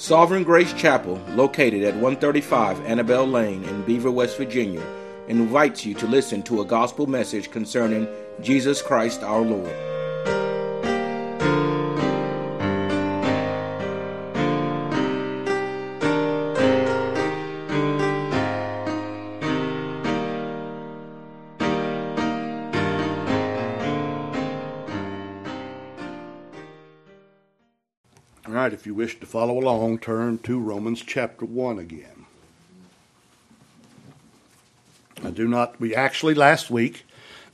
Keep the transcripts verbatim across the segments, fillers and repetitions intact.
Sovereign Grace Chapel, located at one thirty-five Annabelle Lane in Beaver, West Virginia, invites you to listen to a gospel message concerning Jesus Christ our Lord. All right, if you wish to follow along, turn to Romans chapter one again. I do not, we actually last week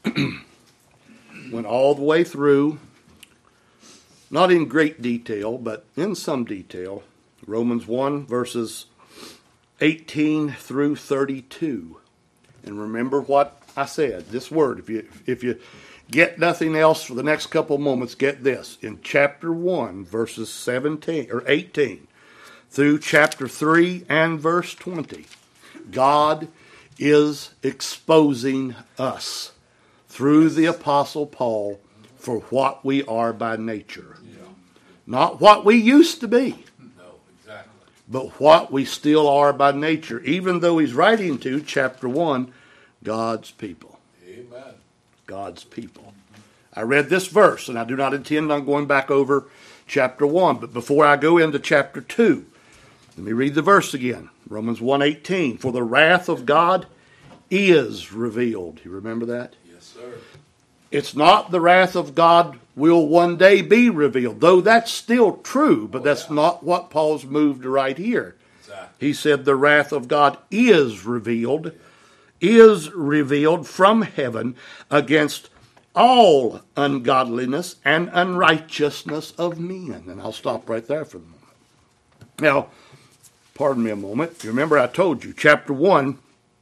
went all the way through, not in great detail, but in some detail, Romans one verses eighteen through thirty-two. And remember what I said, this word, if you, if you get nothing else for the next couple of moments, get this. In chapter one, verses seventeen or eighteen through chapter three and verse twenty, God is exposing us through the Apostle Paul for what we are by nature. Yeah. Not what we used to be, no, exactly, but what we still are by nature, even though he's writing to, chapter one, God's people. Amen. God's people. I read this verse, and I do not intend on going back over chapter one, but before I go into chapter two, let me read the verse again. Romans one eighteen, for the wrath of God is revealed. You remember that? Yes, sir. It's not the wrath of God will one day be revealed, though that's still true, but oh, that's yeah. not what Paul's moved to right here. Exactly. He said the wrath of God is revealed, yeah. is revealed from heaven against all ungodliness and unrighteousness of men. And I'll stop right there for a moment. Now, pardon me a moment. You remember I told you, chapter one,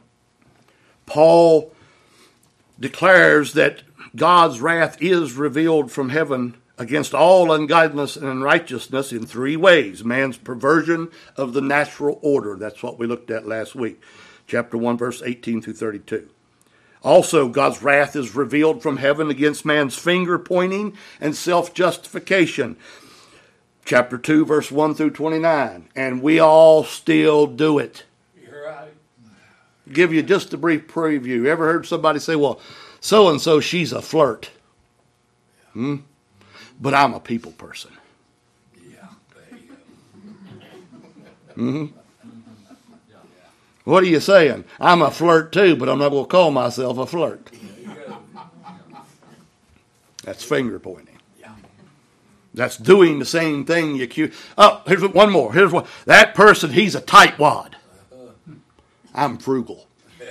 Paul declares that God's wrath is revealed from heaven against all ungodliness and unrighteousness in three ways. Man's perversion of the natural order. That's what we looked at last week. Chapter one, verse eighteen through thirty-two. Also, God's wrath is revealed from heaven against man's finger pointing and self-justification. Chapter two, verse one through twenty-nine. And we all still do it. You're right. Give you just a brief preview. Ever heard somebody say, well, so-and-so, she's a flirt. Hmm? But I'm a people person. Yeah, there you go. Hmm? What are you saying? I'm a flirt too, but I'm not going to call myself a flirt. That's finger pointing. That's doing the same thing you accuse. Oh, here's one more. Here's one. That person, he's a tightwad. I'm frugal.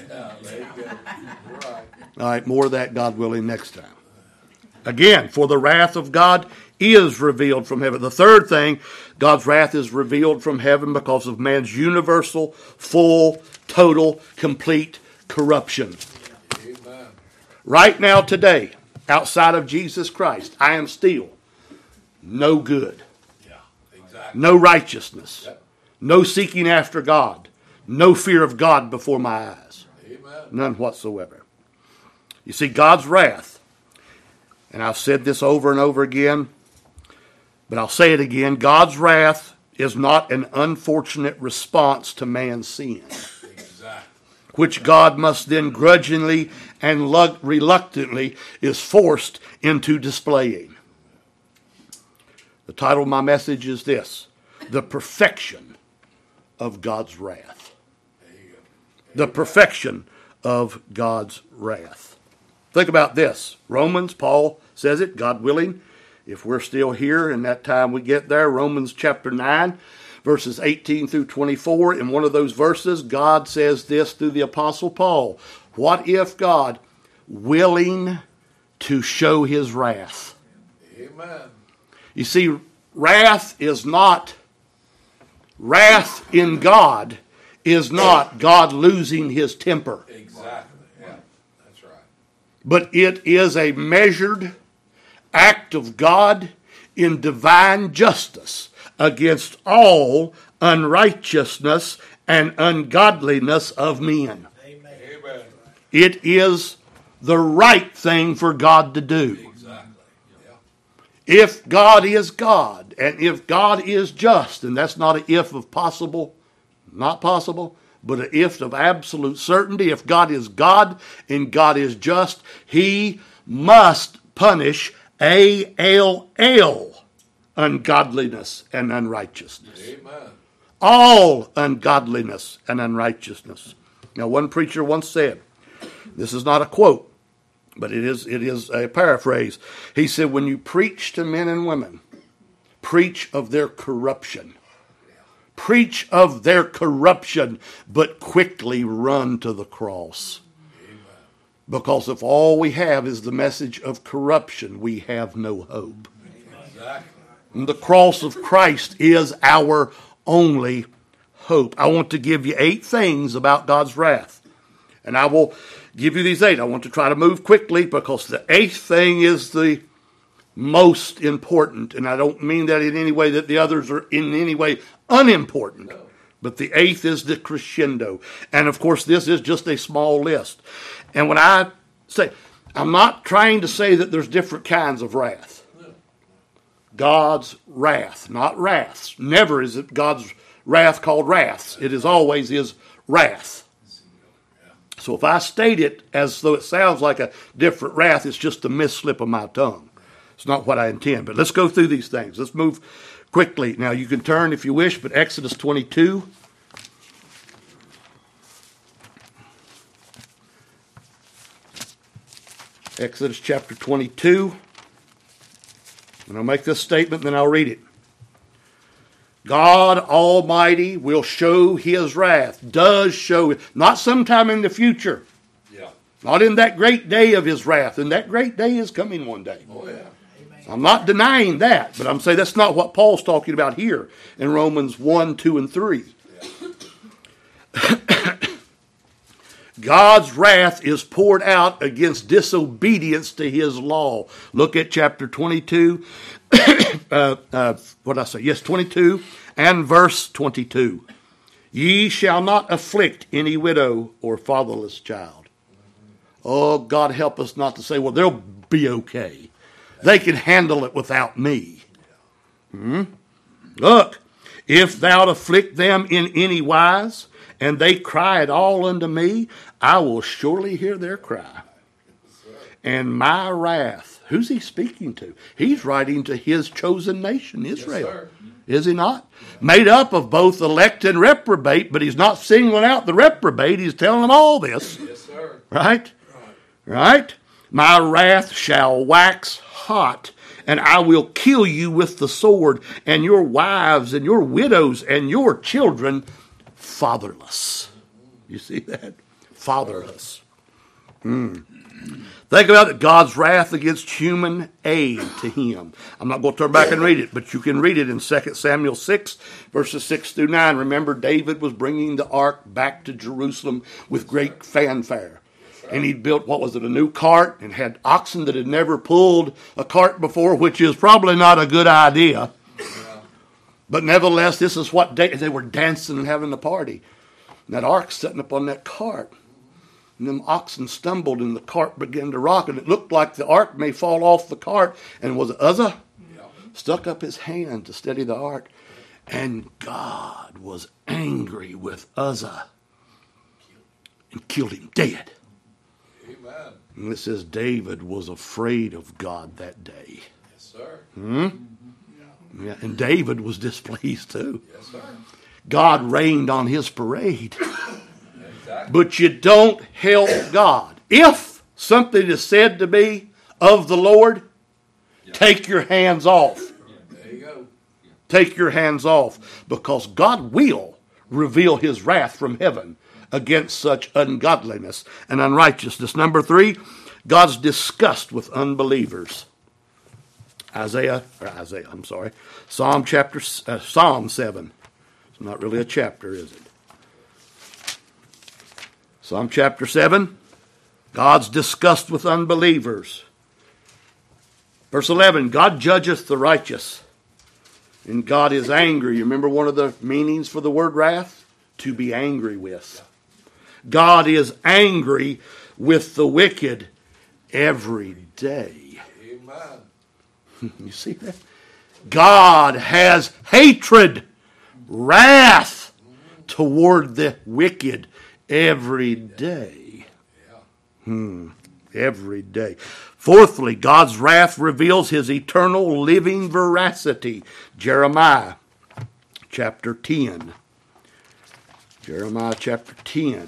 All right, more of that, God willing, next time. Again, for the wrath of God is revealed from heaven. The third thing, God's wrath is revealed from heaven because of man's universal, full, total, complete corruption. Amen. Right now, today, outside of Jesus Christ, I am still no good. Yeah, exactly. No righteousness. Yep. No seeking after God. No fear of God before my eyes. Amen. None whatsoever. You see, God's wrath, and I've said this over and over again, but I'll say it again, God's wrath is not an unfortunate response to man's sin, exactly. which God must then grudgingly and reluctantly is forced into displaying. The title of my message is this, The Perfection of God's Wrath. The perfection of God's wrath. Think about this. Romans, Paul says it, God willing, if we're still here and that time we get there, Romans chapter nine, verses eighteen through twenty-four. In one of those verses, God says this through the Apostle Paul. What if God, willing to show his wrath? Amen. You see, wrath is not, wrath in God is not God losing his temper. Exactly. Yeah, that's right. But it is a measured act of God in divine justice against all unrighteousness and ungodliness of men. Amen. It is the right thing for God to do. Exactly. Yeah. If God is God And if God is just, and that's not an if of possible, not possible, but an if of absolute certainty. If God is God and God is just, he must punish A L L, ungodliness and unrighteousness. Amen. All ungodliness and unrighteousness. Now, one preacher once said, this is not a quote, but it is, it is a paraphrase. He said, when you preach to men and women, preach of their corruption. Preach of their corruption, but quickly run to the cross. Amen. Because if all we have is the message of corruption, we have no hope. Exactly. And the cross of Christ is our only hope. I want to give you eight things about God's wrath. And I will give you these eight. I want to try to move quickly because the eighth thing is the most important. And I don't mean that in any way that the others are in any way unimportant. No. But the eighth is the crescendo. And of course, this is just a small list. And when I say, I'm not trying to say that there's different kinds of wrath. No. God's wrath, not wraths. Never is it God's wrath called wraths. It is always his wrath. So if I state it as though it sounds like a different wrath, it's just a misslip of my tongue. It's not what I intend. But let's go through these things. Let's move quickly. Now you can turn if you wish, but Exodus twenty-two. Exodus chapter twenty-two. And I'll make this statement, then I'll read it. God Almighty will show his wrath, does show it, not sometime in the future. Yeah. Not in that great day of his wrath. And that great day is coming one day. Oh, yeah. I'm not denying that, but I'm saying that's not what Paul's talking about here in Romans one, two, and three. Yeah. God's wrath is poured out against disobedience to his law. Look at chapter twenty-two. uh, uh, what did I say? Yes, twenty-two and verse twenty-two. Ye shall not afflict any widow or fatherless child. Oh, God help us not to say, well, they'll be okay. They can handle it without me. Hmm? Look, if thou afflict them in any wise, and they cry at all unto me, I will surely hear their cry. And my wrath, who's he speaking to? He's writing to his chosen nation, Israel. Yes, is he not? Made up of both elect and reprobate, but he's not singling out the reprobate. He's telling them all this. Yes, sir. Right? Right? My wrath shall wax hot, and I will kill you with the sword, and your wives and your widows and your children fatherless. You see that? Fatherless. Mm. Think about it, God's wrath against human aid to him. I'm not going to turn back and read it, but you can read it in Second Samuel six, verses six through nine. Remember, David was bringing the ark back to Jerusalem with great fanfare. And he'd built, what was it, a new cart, and had oxen that had never pulled a cart before, which is probably not a good idea. But nevertheless, this is what they, they were dancing and having a party. And that ark sitting up on that cart. And them oxen stumbled and the cart began to rock. And it looked like the ark may fall off the cart. And was Uzzah yeah. stuck up his hand to steady the ark. And God was angry with Uzzah and killed him dead. Amen. And it says David was afraid of God that day. Yes, sir. Hmm? Yeah, and David was displeased too. Yes, sir. God rained on his parade. Exactly. But you don't help God. If something is said to be of the Lord, yep. take your hands off. There you go. Take your hands off, because God will reveal his wrath from heaven against such ungodliness and unrighteousness. Number three, God's disgust with unbelievers. Isaiah, or Isaiah, I'm sorry, Psalm chapter, uh, Psalm seven. It's not really a chapter, is it? Psalm chapter seven, God's disgust with unbelievers. Verse eleven, God judgeth the righteous, and God is angry. You remember one of the meanings for the word wrath? To be angry with. God is angry with the wicked every day. Amen. You see that? God has hatred, wrath toward the wicked every day. Hmm. Every day. Fourthly, God's wrath reveals his eternal living veracity. Jeremiah chapter ten. Jeremiah chapter ten.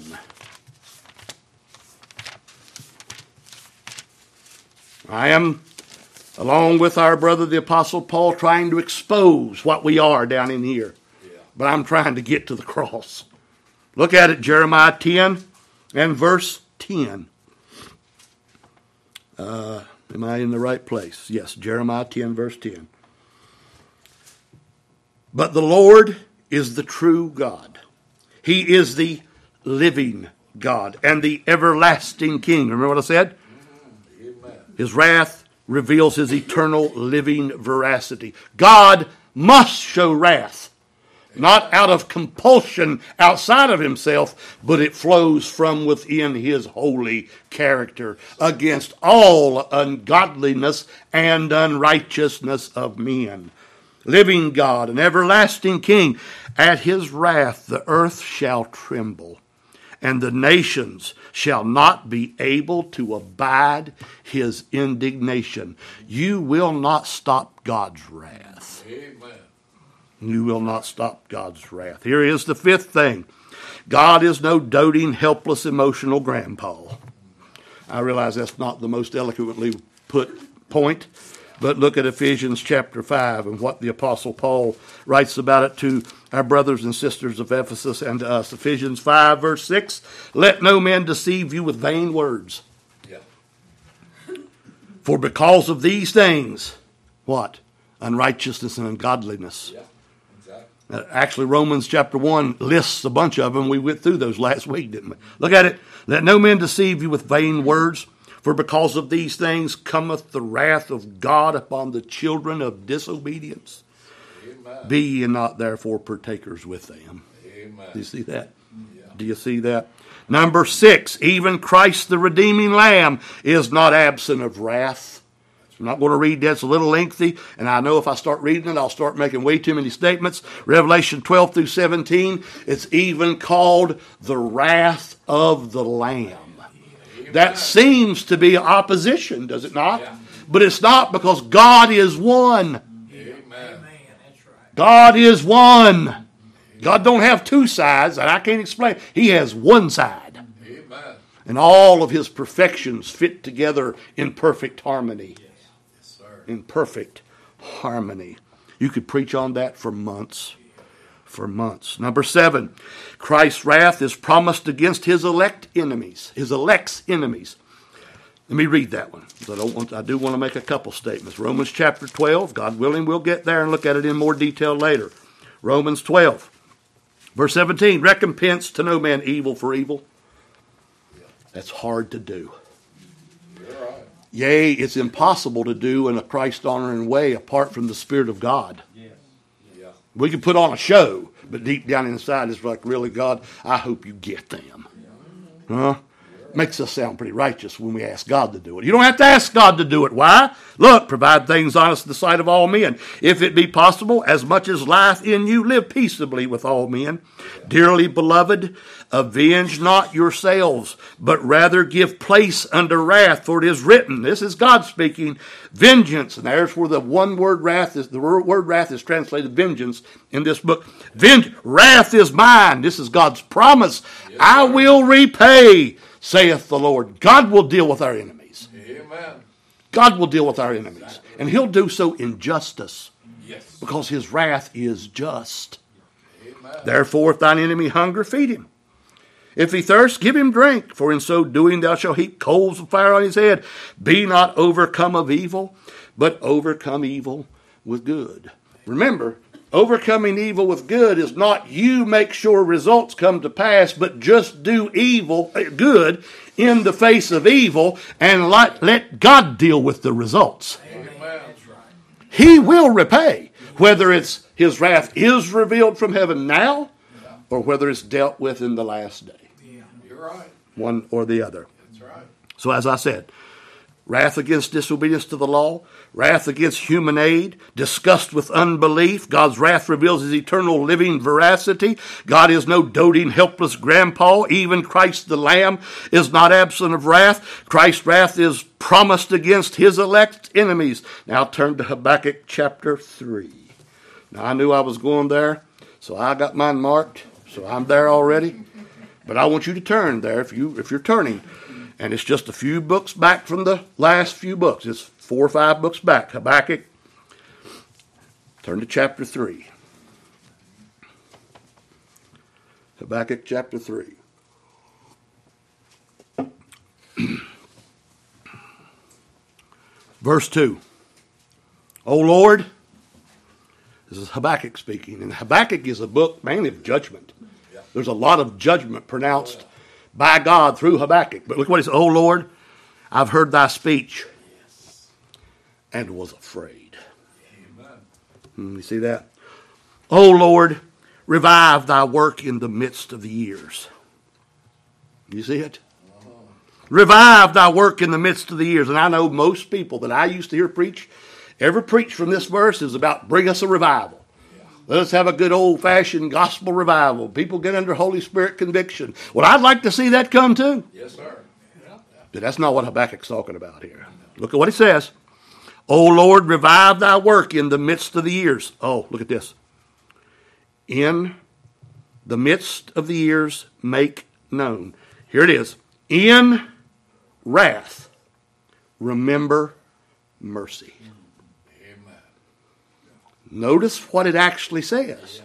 I am, along with our brother the Apostle Paul, trying to expose what we are down in here. Yeah. But I'm trying to get to the cross. Look at it, Jeremiah ten and verse ten. Uh, am I in the right place? Yes, Jeremiah ten, verse ten. But the Lord is the true God. He is the living God and the everlasting King. Remember what I said? Amen. His wrath reveals his eternal living veracity. God must show wrath, not out of compulsion outside of himself, but it flows from within his holy character against all ungodliness and unrighteousness of men. Living God and everlasting King, at his wrath the earth shall tremble, and the nations shall not be able to abide his indignation. You will not stop God's wrath. Amen. You will not stop God's wrath. Here is the fifth thing. God is no doting, helpless, emotional grandpa. I realize that's not the most eloquently put point, but look at Ephesians chapter five and what the Apostle Paul writes about it to our brothers and sisters of Ephesus and to us. Ephesians five, verse six, let no man deceive you with vain words. Yeah. For because of these things, what? Unrighteousness and ungodliness. Yeah. Uh, actually, Romans chapter one lists a bunch of them. We went through those last week, didn't we? Look at it. Let no man deceive you with vain words, for because of these things cometh the wrath of God upon the children of disobedience. Amen. Be ye not therefore partakers with them. Amen. Do you see that? Yeah. Do you see that? Number six, even Christ the redeeming Lamb is not absent of wrath. I'm not going to read that. It's a little lengthy, and I know if I start reading it, I'll start making way too many statements. Revelation twelve through seventeen, it's even called the wrath of the Lamb. Amen. That seems to be opposition, does it not? Yeah. But it's not, because God is one. Amen. God is one. God don't have two sides, and I can't explain. He has one side. Amen. And all of his perfections fit together in perfect harmony. In perfect harmony. You could preach on that for months. For months. Number seven, Christ's wrath is promised against his elect enemies. His elect's enemies. Let me read that one. I, don't want, I do want to make a couple statements. Romans chapter twelve. God willing, we'll get there and look at it in more detail later. Romans twelve. Verse seventeen. Recompense to no man evil for evil. That's hard to do. Yea, it's impossible to do in a Christ-honoring way apart from the Spirit of God. Yes. Yeah. We can put on a show, but deep down inside it's like, really, God, I hope you get them. Yeah. Huh? Makes us sound pretty righteous when we ask God to do it. You don't have to ask God to do it. Why? Look, provide things honest in the sight of all men. If it be possible, as much as lieth in you, live peaceably with all men. Dearly beloved, avenge not yourselves, but rather give place unto wrath, for it is written, this is God speaking, vengeance, and there's where the one word wrath is, the word wrath is translated vengeance in this book. Venge, wrath is mine. This is God's promise. Yes, I will repay, saith the Lord. God will deal with our enemies. Amen. God will deal with our enemies. Exactly. And he'll do so in justice. Yes. Because his wrath is just. Amen. Therefore, if thine enemy hunger, feed him. If he thirst, give him drink. For in so doing thou shalt heap coals of fire on his head. Be not overcome of evil, but overcome evil with good. Remember, overcoming evil with good is not you make sure results come to pass, but just do evil, good, in the face of evil, and let, let God deal with the results. Amen. He will repay, whether it's his wrath is revealed from heaven now, or whether it's dealt with in the last day. Yeah. You're right. One or the other. That's right. So as I said, wrath against disobedience to the law, wrath against human aid, disgust with unbelief. God's wrath reveals his eternal living veracity. God is no doting, helpless grandpa. Even Christ the Lamb is not absent of wrath. Christ's wrath is promised against his elect enemies. Now turn to Habakkuk chapter three. Now I knew I was going there, so I got mine marked, so I'm there already. But I want you to turn there if you if you're turning. And it's just a few books back from the last few books. It's four or five books back. Habakkuk. Turn to chapter three. Habakkuk chapter three. Verse two. O Lord, this is Habakkuk speaking. And Habakkuk is a book mainly of judgment. There's a lot of judgment pronounced by God through Habakkuk. But look what he says. O Lord, I've heard thy speech and was afraid. Hmm, you see that? O Lord, revive thy work in the midst of the years. You see it? Revive thy work in the midst of the years. And I know most people that I used to hear preach, every preach from this verse is about bring us a revival. Let us have a good old-fashioned gospel revival. People get under Holy Spirit conviction. Well, I'd like to see that come too. Yes, sir. But that's not what Habakkuk's talking about here. Look at what he says. O Lord, revive thy work in the midst of the years. Oh, look at this. In the midst of the years, make known. Here it is. In wrath, remember mercy. Notice what it actually says.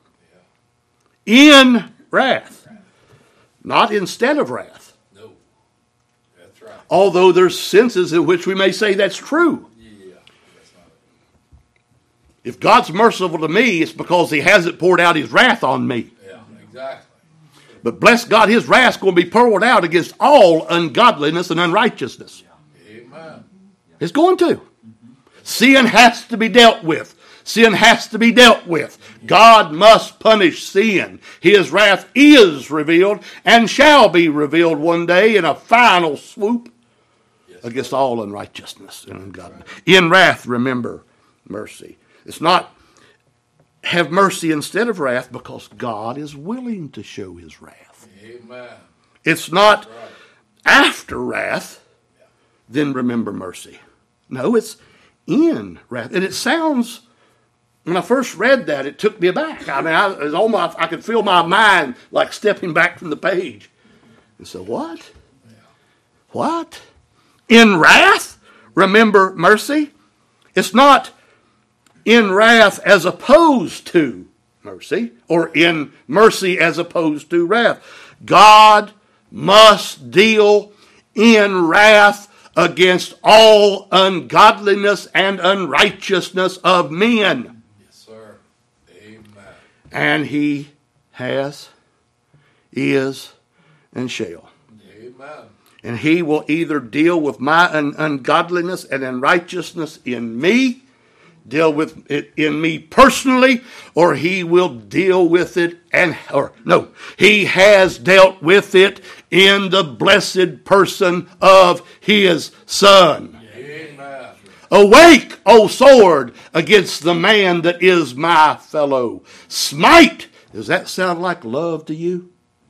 In wrath. Not instead of wrath. No. That's right. Although there's senses in which we may say that's true. Yeah. That's not it. If God's merciful to me, it's because he hasn't poured out his wrath on me. Yeah, exactly. But bless God, his wrath's going to be poured out against all ungodliness and unrighteousness. Amen. It's going to. Sin has to be dealt with. Sin has to be dealt with. God must punish sin. His wrath is revealed and shall be revealed one day in a final swoop against all unrighteousness and ungodliness. In wrath, remember mercy. It's not have mercy instead of wrath because God is willing to show his wrath. Amen. It's not Right. after wrath, then remember mercy. No, it's in wrath. And it sounds... When I first read that, it took me aback. I mean, I, it was almost, I could feel my mind like stepping back from the page. And so, what? Yeah. What? In wrath, remember mercy? It's not in wrath as opposed to mercy, or in mercy as opposed to wrath. God must deal in wrath against all ungodliness and unrighteousness of men. And he has, is, and shall. Amen. And he will either deal with my un- ungodliness and unrighteousness in me, deal with it in me personally, or he will deal with it and, or no, he has dealt with it in the blessed person of his Son. Amen. Awake, O sword, against the man that is my fellow. Smite. Does that sound like love to you?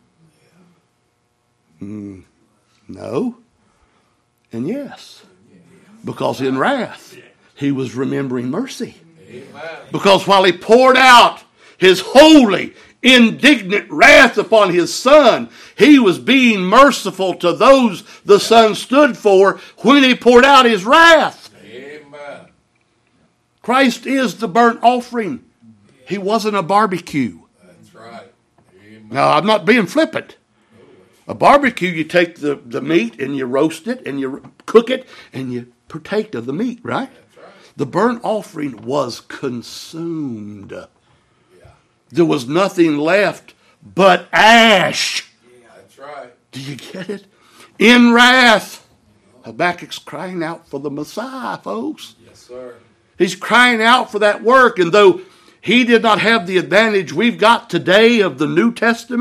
Mm, no. And yes. Because in wrath, he was remembering mercy. Amen. Because while he poured out his holy, indignant wrath upon his Son, he was being merciful to those the Son stood for when he poured out his wrath. Amen. Christ is the burnt offering. He wasn't a barbecue. That's right. Amen. Now, I'm not being flippant. A barbecue, you take the, the meat and you roast it and you cook it and you partake of the meat, right? That's right. The burnt offering was consumed. Yeah. There was nothing left but ash. That's right. Do you get it? In wrath. Habakkuk's crying out for the Messiah, folks. Yes, sir. He's crying out for that work. And though he did not have the advantage we've got today of the New Testament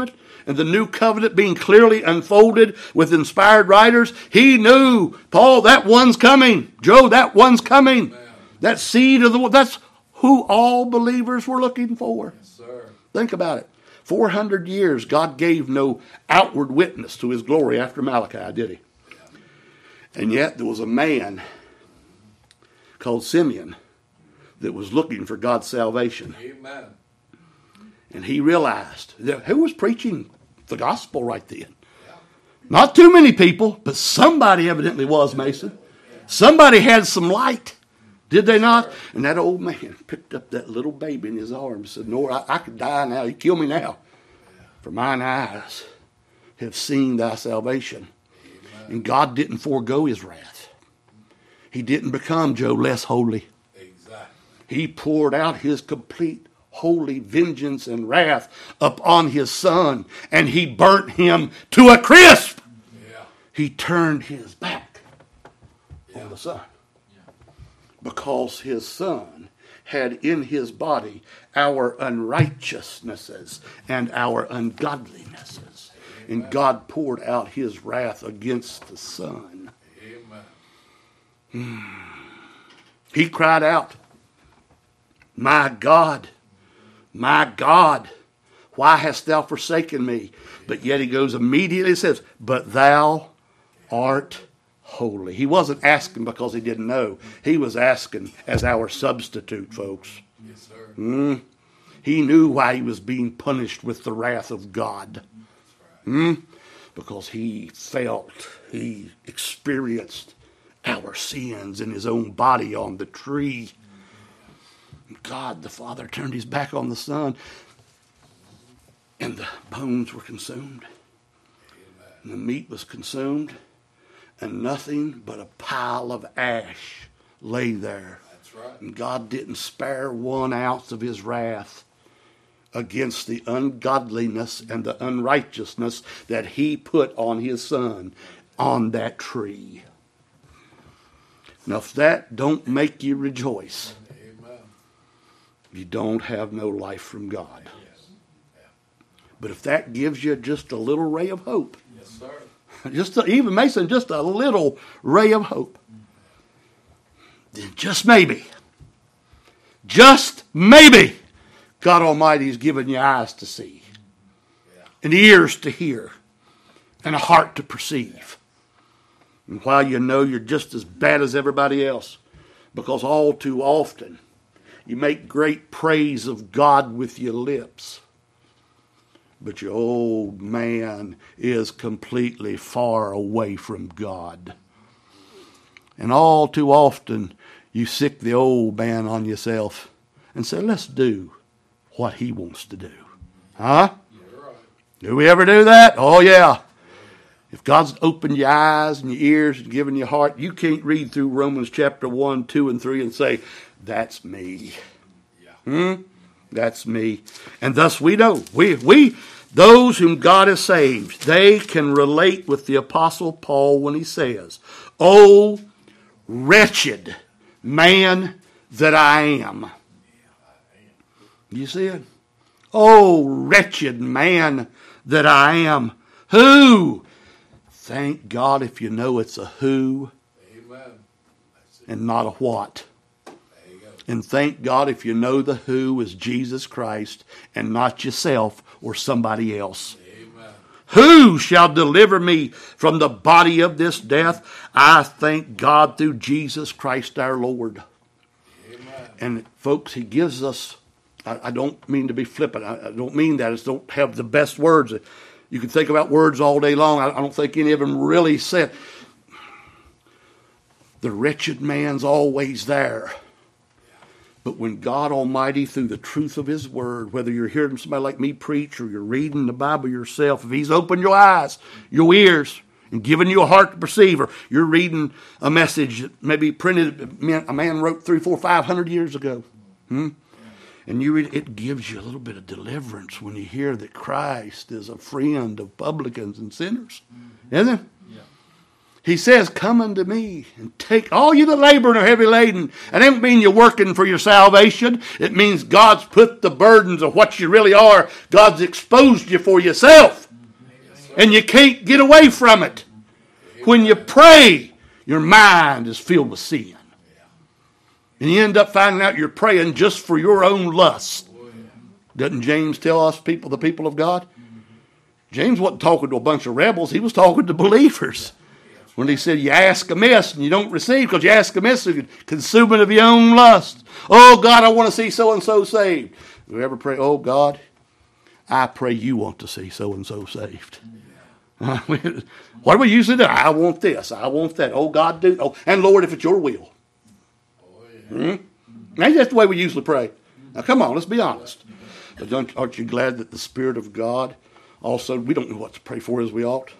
and the new covenant being clearly unfolded with inspired writers, he knew, Paul, that one's coming. Joe, that one's coming. Amen. That seed of the one, that's who all believers were looking for. Yes, sir. Think about it. four hundred years, God gave no outward witness to his glory after Malachi, did he? Yeah. And yet there was a man called Simeon that was looking for God's salvation. Amen. And he realized that who was preaching the gospel right then? Yeah. Not too many people, but somebody evidently was, Mason. Yeah. Somebody had some light. Did they not? And that old man picked up that little baby in his arms and said, Lord, I, I could die now. You kill me now. For mine eyes have seen thy salvation. Amen. And God didn't forego his wrath. He didn't become, Joe, less holy. Exactly. He poured out his complete holy vengeance and wrath upon his son, and he burnt him to a crisp. Yeah. He turned his back yeah. on the son. Because his son had in his body our unrighteousnesses and our ungodlinesses. Amen. And God poured out his wrath against the son. Amen. He cried out, my God, my God, why hast thou forsaken me? But yet he goes immediately and says, but thou art holy. He wasn't asking because he didn't know. He was asking as our substitute, folks. Yes, sir. Mm. He knew why he was being punished with the wrath of God. Mm. Because he felt, he experienced our sins in his own body on the tree. God, the Father, turned his back on the Son, and the bones were consumed, and the meat was consumed, and nothing but a pile of ash lay there. That's right. And God didn't spare one ounce of his wrath against the ungodliness and the unrighteousness that he put on his Son on that tree. Now, if that don't make you rejoice, Amen. You don't have no life from God. Yes. Yeah. But if that gives you just a little ray of hope, yes, sir. just a, even Mason, just a little ray of hope, then just maybe, just maybe, God Almighty's given you eyes to see, yeah. and ears to hear, and a heart to perceive. And while you know you're just as bad as everybody else, because all too often you make great praise of God with your lips, but your old man is completely far away from God. And all too often you sick the old man on yourself and say, let's do what he wants to do. Huh? You're right. Do we ever do that? Oh, yeah. If God's opened your eyes and your ears and given your heart, you can't read through Romans chapter one, two, and three and say, that's me. Yeah. Hmm? That's me. And thus we know, we, we, those whom God has saved, they can relate with the Apostle Paul when he says, oh, wretched man that I am. You see it? Oh, wretched man that I am. Who? Thank God if you know it's a who. Amen. And not a what. There you go. And thank God if you know the who is Jesus Christ and not yourself or somebody else. Amen. Who shall deliver me from the body of this death? I thank God through Jesus Christ our Lord. Amen. And folks, he gives us, I, I don't mean to be flippant. I, I don't mean that. I just don't have the best words. You can think about words all day long. I, I don't think any of them really said. The wretched man's always there. But when God Almighty, through the truth of his word, whether you're hearing somebody like me preach or you're reading the Bible yourself, if he's opened your eyes, your ears, and given you a heart to perceive, or you're reading a message that maybe printed, a man wrote three, four, five hundred years ago, hmm? and you read, it gives you a little bit of deliverance when you hear that Christ is a friend of publicans and sinners, mm-hmm. isn't it? He says, come unto me and take all you that labor and are heavy laden. And it don't mean you're working for your salvation. It means God's put the burdens of what you really are. God's exposed you for yourself. And you can't get away from it. When you pray, your mind is filled with sin. And you end up finding out you're praying just for your own lust. Doesn't James tell us people, the people of God? James wasn't talking to a bunch of rebels. He was talking to believers. When he said, you ask amiss and you don't receive because you ask amiss, you're consuming of your own lust. Oh, God, I want to see so-and-so saved. You ever pray, oh, God, I pray you want to see so-and-so saved. What do we usually do? I want this. I want that. Oh, God, do. Oh, and Lord, if it's your will. Hmm? That's just the way we usually pray. Now, come on, let's be honest. But don't, aren't you glad that the Spirit of God also, we don't know what to pray for as we ought.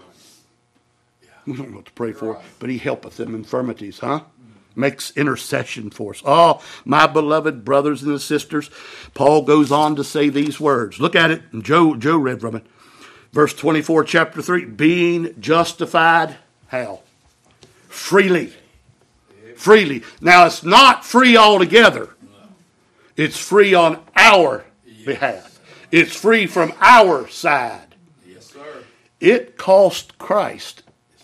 We don't know what to pray for, but He helpeth them infirmities, huh? Makes intercession for us. Oh, my beloved brothers and sisters, Paul goes on to say these words. Look at it. And Joe, Joe read from it. Verse twenty-four, chapter three. Being justified, how? Freely. Freely. Now, it's not free altogether. It's free on our behalf. It's free from our side. Yes, sir. It cost Christ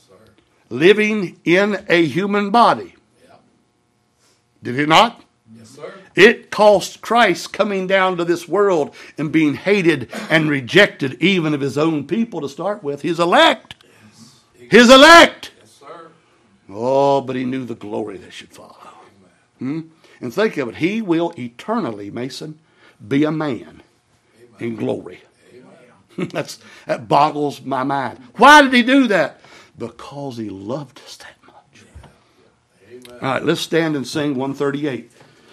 living in a human body. Yeah. Did it not? Yes, sir. It cost Christ coming down to this world and being hated and rejected even of His own people to start with. His elect. Yes. His elect. Yes, sir. Oh, but He knew the glory that should follow. Hmm? And think of it. He will eternally, Mason, be a man Amen. In glory. That's, that boggles my mind. Why did He do that? Because He loved us that much. Amen. All right, let's stand and sing one thirty-eight.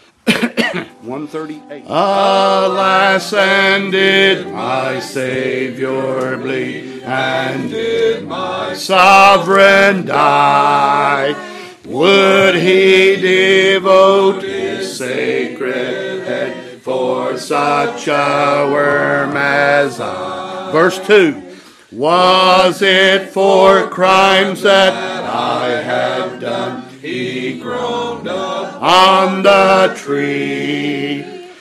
one thirty-eight. Alas, and did my Savior bleed, and did my sovereign die, would He devote His sacred head for such a worm as I? Verse two. Was it for crimes that I had done, He groaned up on the tree?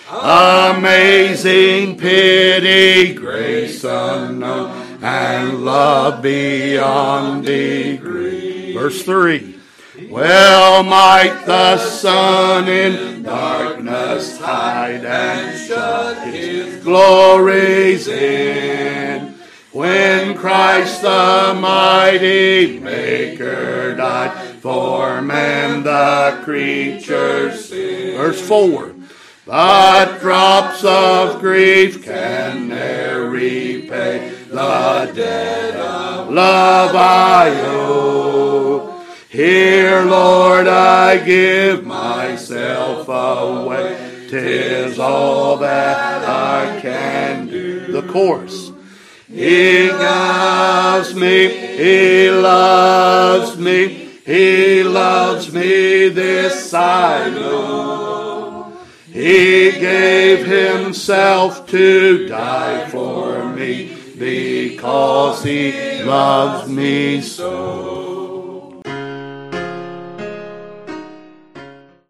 Amazing pity, grace unknown, and love beyond degree. Verse three. Well might the sun in darkness hide and shut His glories in, when Christ the mighty Maker died for man the creature's sin. Verse four. But drops of grief can ne'er repay the debt of love I owe. Here, Lord, I give myself away. 'Tis all that I can do. The chorus. He loves me, He loves me, He loves me, this I know. He gave Himself to die for me, because He loves me so.